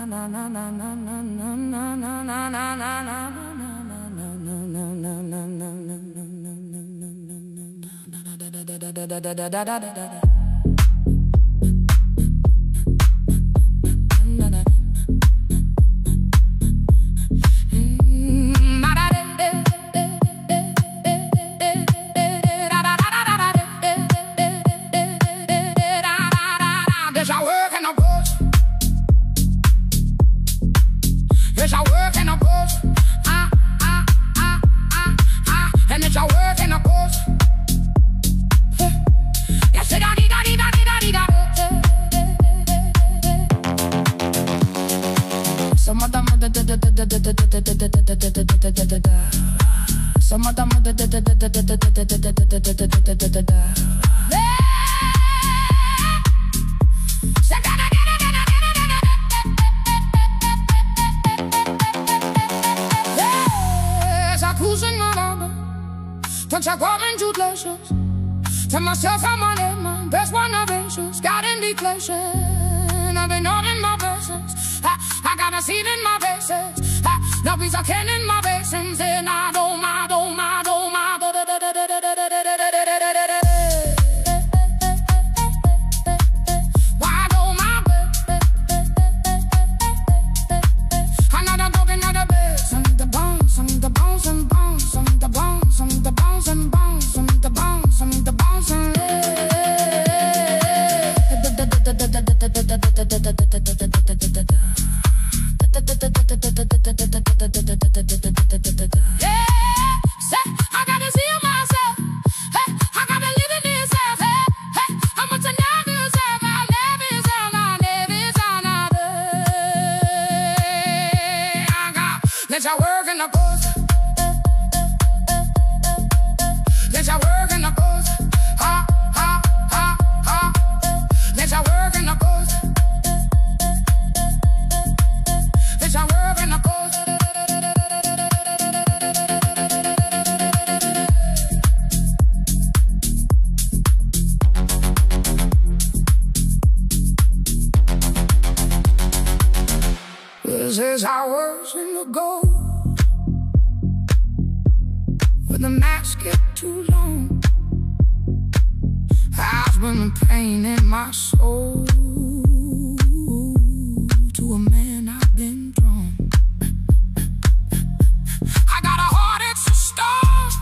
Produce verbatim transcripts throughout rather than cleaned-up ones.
Tell myself I'm on it, my best one of angels. God in declaration, I've been on in my blessings. I, I got a seed in my bases. I, no peace I can in my basins. And I don't, I don't, I don't, I don't, da da da da da da da da da da da. Why don't my bed? I'm not a dog, another bed. Some the bones, some the bones and bones, some the bones, some the bones and bones, some the bones, some the bones and let y'all work in the coast. Let y'all work in the coast. Ha, ha, ha, ha. Let y'all work in the coast. Let y'all work in the coast. This is how works in the gold. When the nights get too long, I've been pain in my soul. To a man I've been drawn. I got a heart, it's a star.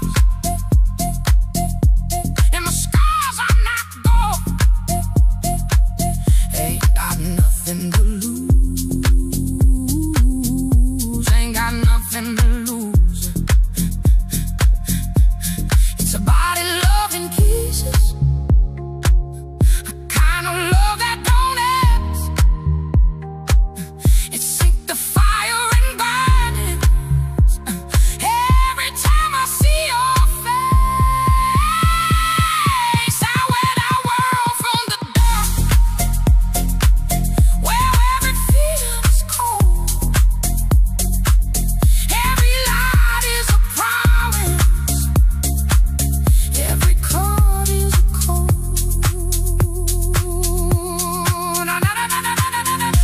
And my scars are not gold. Ain't got nothing to lose. Ain't got nothing to lose. It's a body love in pieces. A kind of love that don't ask. It sink the fire and burn it. Every time I see your face, I wear that world from the dark, where every feeling's cold. Every light is a promise. Every chord is a code. Na, na, na, na, na, na, na, na.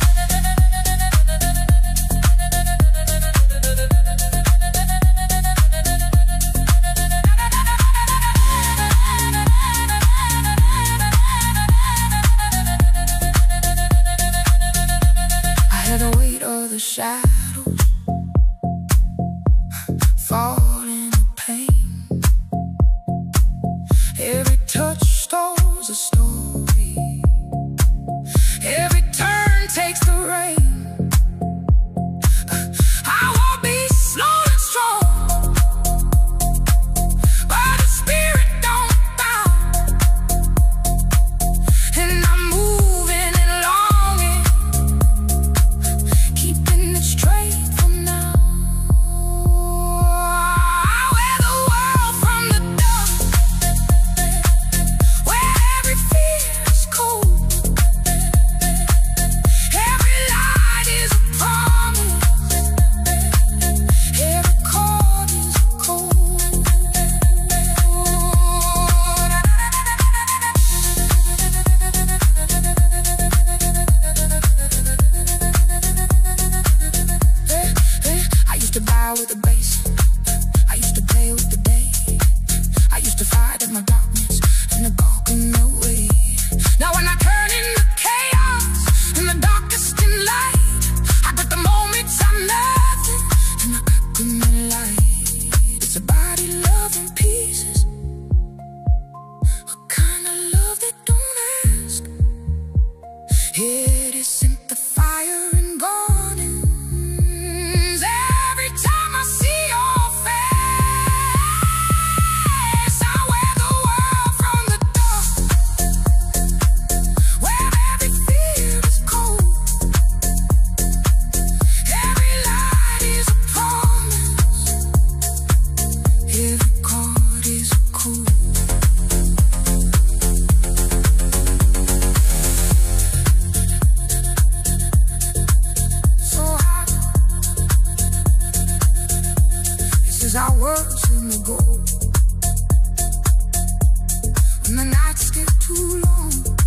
I hear the weight of the shadows fall into pain. Every touch stores a story. Every turn takes the rain. I won't be slow and strong, but the spirit don't bow. And I'm moving and longing, keeping it straight from now. us in the gold. When the nights get too long,